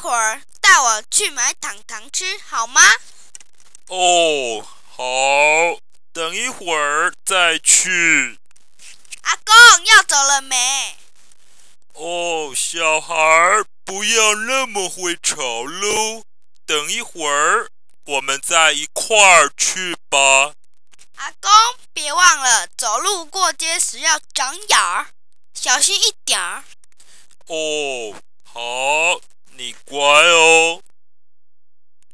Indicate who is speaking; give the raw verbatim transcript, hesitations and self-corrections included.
Speaker 1: 会儿带我去买糖糖吃好吗？
Speaker 2: 哦，好，等一会儿再去。
Speaker 1: 阿公要走了没？
Speaker 2: 哦，小孩儿不要那么会吵喽，等一会儿我们再一块儿去吧。
Speaker 1: 阿公别忘了走路过街时要长眼儿，小心一点儿。
Speaker 2: 哦，好，你乖哦。